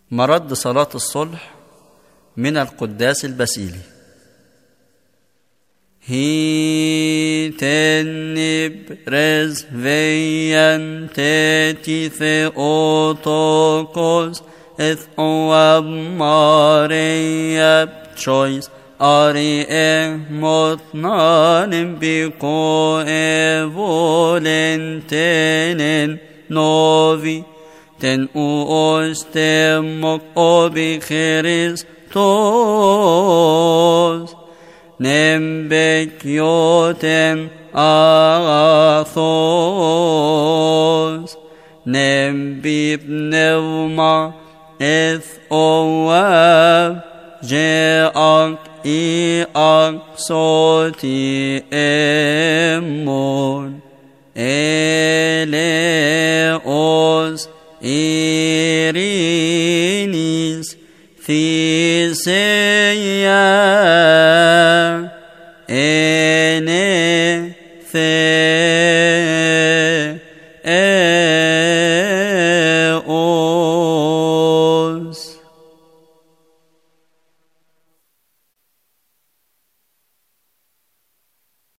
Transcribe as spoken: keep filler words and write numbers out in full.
مرد صلاة الصلح من القداس الباسيلي. هيتنب رزفيان تتي ثيوتوكوس إذ أواب ماريا بشويس أري مطنان بيكو إيفولنتين نوفي تن أوستمك أبي خريستوس نمبك يوتم آثوس نمبي بنوما إذ أواب جاءك إي أقصوتي إمون إليوس إيرينيس ثيسيا إني ثي